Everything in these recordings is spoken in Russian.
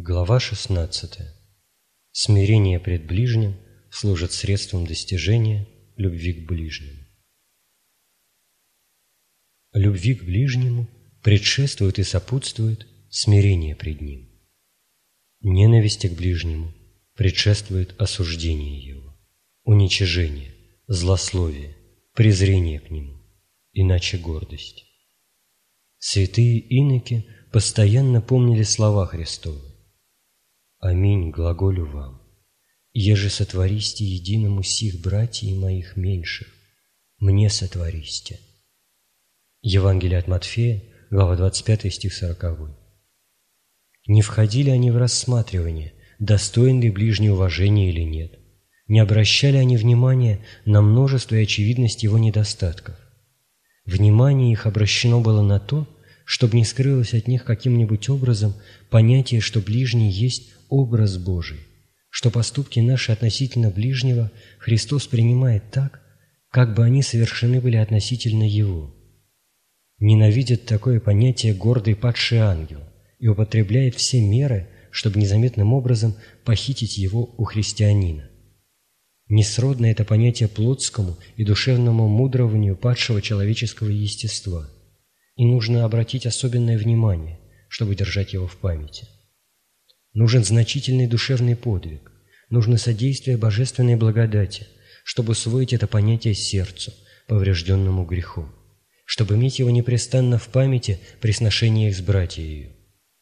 Глава 16. Смирение пред ближним служит средством достижения любви к ближнему. Любви к ближнему предшествует и сопутствует смирение пред ним. Ненависти к ближнему предшествует осуждение его, уничижение, злословие, презрение к нему, иначе гордость. Святые иноки постоянно помнили слова Христовы: «Аминь, глаголю вам, еже сотвористе единому сих братьев моих меньших, мне сотвористе». Евангелие от Матфея, глава 25, стих 40. Не входили они в рассматривание, достоин ли ближний уважения или нет, не обращали они внимания на множество и очевидность его недостатков. Внимание их обращено было на то, чтобы не скрылось от них каким-нибудь образом понятие, что ближний есть образ Божий, что поступки наши относительно ближнего Христос принимает так, как бы они совершены были относительно Его. Ненавидит такое понятие гордый падший ангел и употребляет все меры, чтобы незаметным образом похитить его у христианина. Несродно это понятие плотскому и душевному мудрованию падшего человеческого естества, и нужно обратить особенное внимание, чтобы держать его в памяти. Нужен значительный душевный подвиг, нужно содействие божественной благодати, чтобы усвоить это понятие сердцу, поврежденному грехом, чтобы иметь его непрестанно в памяти при сношениях с братьями.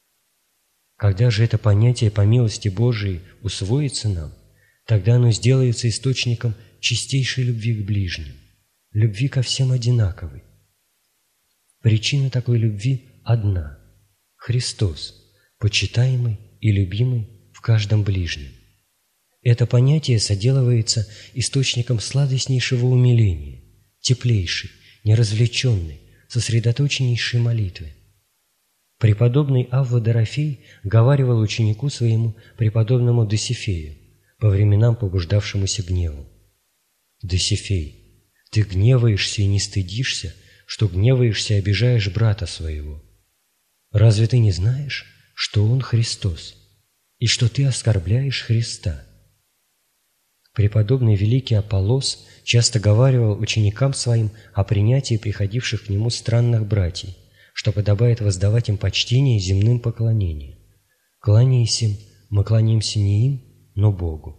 Когда же это понятие по милости Божией усвоится нам, тогда оно сделается источником чистейшей любви к ближним, любви ко всем одинаковой. Причина такой любви одна – Христос, почитаемый и любимый в каждом ближнем. Это понятие соделывается источником сладостнейшего умиления, теплейшей, неразвлеченной, сосредоточеннейшей молитвы. Преподобный Авва Дорофей говаривал ученику своему, преподобному Досифею, по временам побуждавшемуся гневом: «Досифей, ты гневаешься и не стыдишься, что гневаешься и обижаешь брата своего. Разве ты не знаешь, что он Христос, и что ты оскорбляешь Христа?» Преподобный великий Аполлос часто говаривал ученикам своим о принятии приходивших к нему странных братьев, что подобает воздавать им почтение земным поклонением. «Кланяясь им, мы кланяемся не им, но Богу».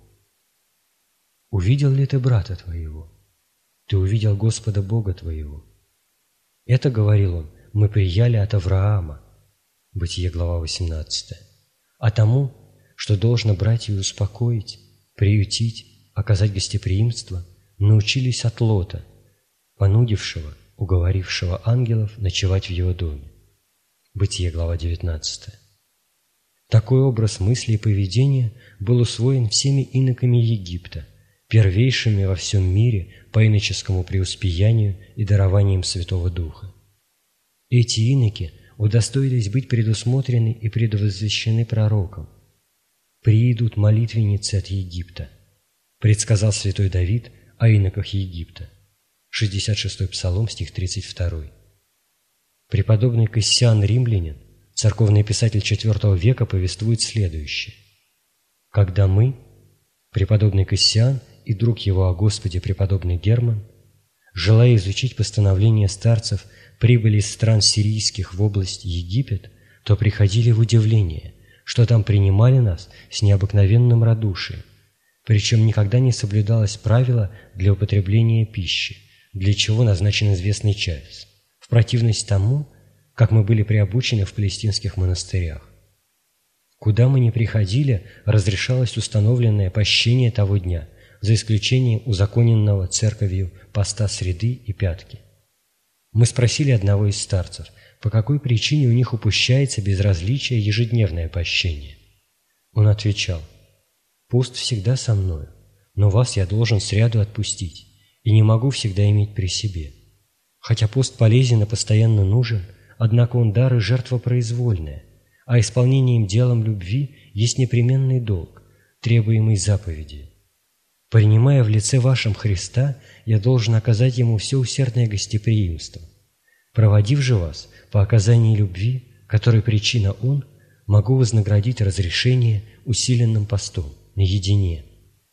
«Увидел ли ты брата твоего? Ты увидел Господа Бога твоего». Это, говорил он, мы прияли от Авраама, Бытие, глава 18, а тому, что должно братьев успокоить, приютить, оказать гостеприимство, научились от Лота, понудившего, уговорившего ангелов ночевать в его доме. Бытие, глава 19. Такой образ мысли и поведения был усвоен всеми иноками Египта, первейшими во всем мире по иноческому преуспеянию и дарованием Святого Духа. Эти иноки удостоились быть предусмотрены и предвозвещены пророком. «Приидут молитвенницы от Египта», предсказал святой Давид о иноках Египта. 66-й Псалом, стих 32. Преподобный Кассиан Римлянин, церковный писатель IV века, повествует следующее: «Когда мы, преподобный Кассиан и друг его о Господе преподобный Герман, желая изучить постановления старцев, прибыли из стран сирийских в область Египет, то приходили в удивление, что там принимали нас с необыкновенным радушием, причем никогда не соблюдалось правило для употребления пищи, для чего назначен известный час, в противность тому, как мы были приобучены в палестинских монастырях. Куда мы ни приходили, разрешалось установленное пощение того дня, за исключением узаконенного церковью поста среды и пятки. Мы спросили одного из старцев, по какой причине у них упущается без различия ежедневное пощение. Он отвечал: «Пост всегда со мною, но вас я должен сряду отпустить и не могу всегда иметь при себе. Хотя пост полезен и постоянно нужен, однако он дар и жертва произвольная, а исполнением делом любви есть непременный долг, требуемый заповеди. Принимая в лице вашем Христа, я должен оказать ему все усердное гостеприимство. Проводив же вас по оказании любви, которой причина он, могу вознаградить разрешение усиленным постом, наедине.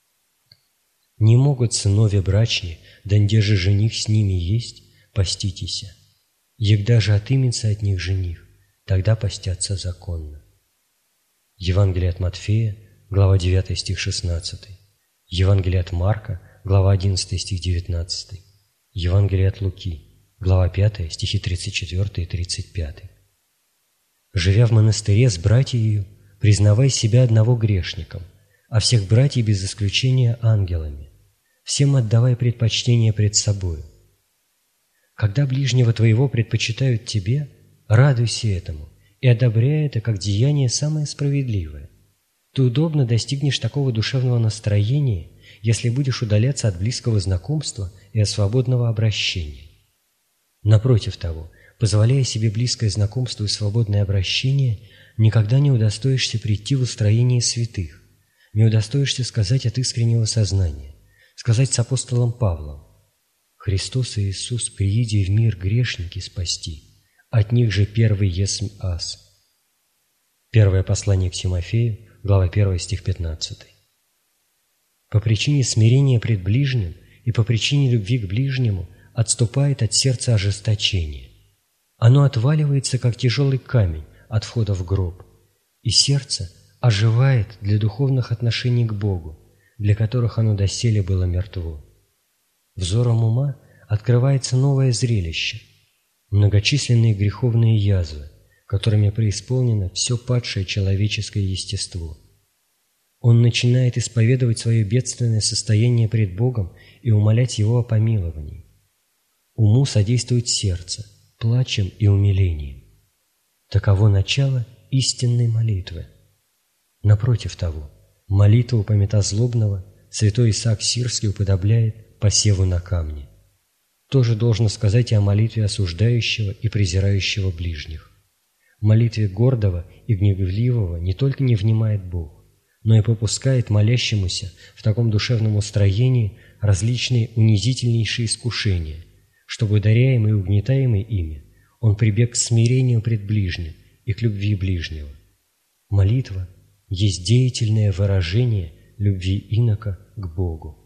Не могут сынове брачни, донде же жених с ними есть, поститеся. Егда же отымется от них жених, тогда постятся законно. Евангелие от Матфея, глава 9, стих 16. Евангелие от Марка, глава 11, стих 19. Евангелие от Луки, глава 5, стихи 34 и 35. Живя в монастыре с братьею, признавай себя одного грешником, а всех братьев без исключения ангелами. Всем отдавай предпочтение пред собою. Когда ближнего твоего предпочитают тебе, радуйся этому и одобряй это как деяние самое справедливое. Ты удобно достигнешь такого душевного настроения, если будешь удаляться от близкого знакомства и от свободного обращения. Напротив того, позволяя себе близкое знакомство и свободное обращение, никогда не удостоишься прийти в устроение святых, не удостоишься сказать от искреннего сознания, сказать с апостолом Павлом: «Христос и Иисус, прииди в мир грешники спасти, от них же первый есмь аз». Первое послание к Тимофею, глава 1, стих 15. По причине смирения пред ближним и по причине любви к ближнему отступает от сердца ожесточение. Оно отваливается, как тяжелый камень от входа в гроб, и сердце оживает для духовных отношений к Богу, для которых оно доселе было мертво. Взором ума открывается новое зрелище – многочисленные греховные язвы, которыми преисполнено все падшее человеческое естество. Он начинает исповедовать свое бедственное состояние пред Богом и умолять Его о помиловании. Уму содействует сердце, плачем и умилением. Таково начало истинной молитвы. Напротив того, молитву помятозлобного святой Исаак Сирский уподобляет посеву на камне. Тоже должно сказать и о молитве осуждающего и презирающего ближних. Молитве гордого и гневливого не только не внимает Бог, но и попускает молящемуся в таком душевном устроении различные унизительнейшие искушения, чтобы, ударяемый и угнетаемый ими, он прибег к смирению пред ближним и к любви ближнего. Молитва есть деятельное выражение любви инока к Богу.